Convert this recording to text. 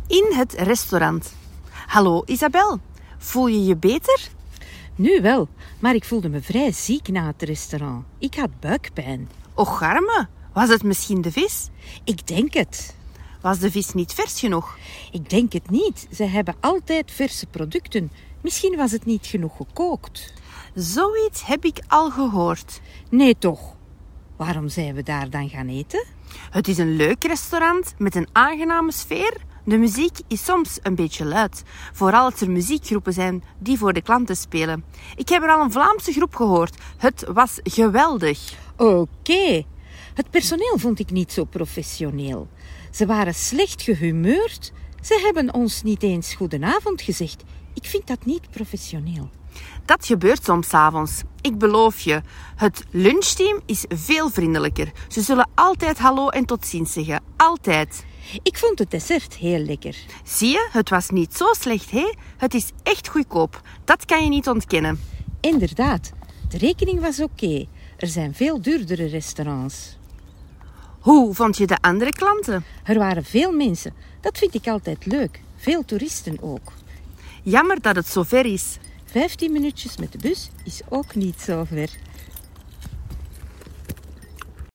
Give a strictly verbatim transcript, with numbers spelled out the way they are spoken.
In het restaurant. Hallo Isabel, voel je je beter? Nu wel, maar ik voelde me vrij ziek na het restaurant. Ik had buikpijn. Och arme, was het misschien de vis? Ik denk het. Was de vis niet vers genoeg? Ik denk het niet. Ze hebben altijd verse producten. Misschien was het niet genoeg gekookt. Zoiets heb ik al gehoord. Nee toch. Waarom zijn we daar dan gaan eten? Het is een leuk restaurant met een aangename sfeer. De muziek is soms een beetje luid. Vooral als er muziekgroepen zijn die voor de klanten spelen. Ik heb er al een Vlaamse groep gehoord. Het was geweldig. Oké. Okay. Het personeel vond ik niet zo professioneel. Ze waren slecht gehumeurd. Ze hebben ons niet eens goedenavond gezegd. Ik vind dat niet professioneel. Dat gebeurt soms 's avonds. Ik beloof je, het lunchteam is veel vriendelijker. Ze zullen altijd hallo en tot ziens zeggen. Altijd. Ik vond het dessert heel lekker. Zie je, het was niet zo slecht, hè? Het is echt goedkoop. Dat kan je niet ontkennen. Inderdaad, de rekening was oké. Okay. Er zijn veel duurdere restaurants. Hoe vond je de andere klanten? Er waren veel mensen. Dat vind ik altijd leuk. Veel toeristen ook. Jammer dat het zo ver is. Vijftien minuutjes met de bus is ook niet zo ver.